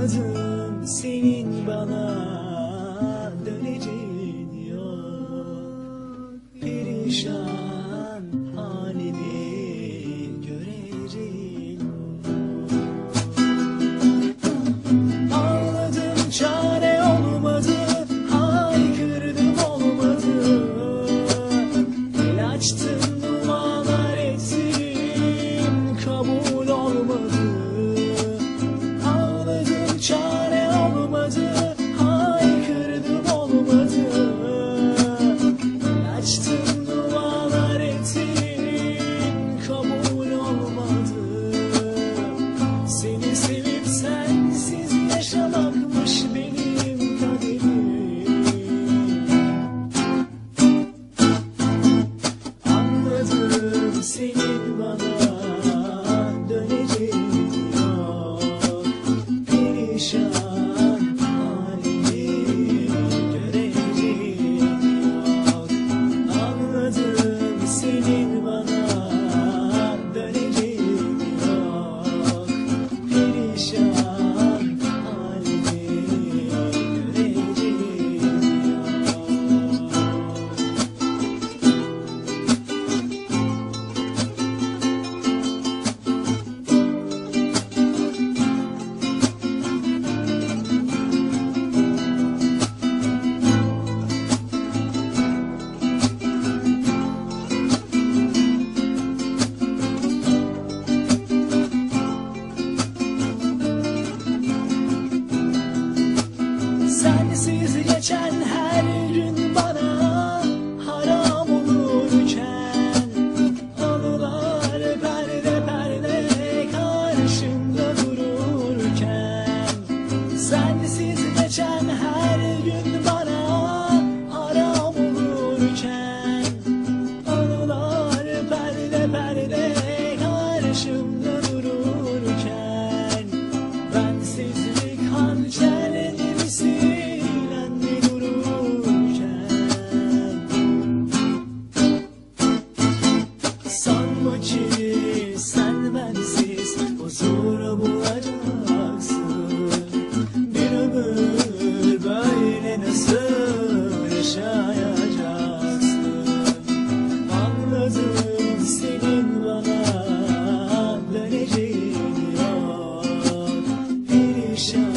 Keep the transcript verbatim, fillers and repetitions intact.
Anladım senin bana döneceğin yok. Perişan halimi göreceğin yok. Ağladım çare olmadı, haykırdım olmadı. El açtım dualar ettim, kabul olmadı. Ağladım çare olmadı, haykırdım olmadı. El açtım dualar ettim, kabul olmadı. Seni sevip sensiz yaşamakmış benim kaderim. Anladım senin bana döneceğin yok. Perişan halimi göreceğin yok. Anladım senin bana döneceğin yok. Perişan halimi göreceğin yok. Sensiz geçen her gün bana haram olurken, anılar perde perde karşımda dururken. Sensiz geçen her gün bana haram olurken, anılar perde perde karşımda dururken. Bensizlik hançerleri silendi dururken. Sanma ki sen bensiz huzuru bulacaksın. Bir ömür böyle nasıl yaşayacaksın? Anladım senin bana döneceğin yok. Perişan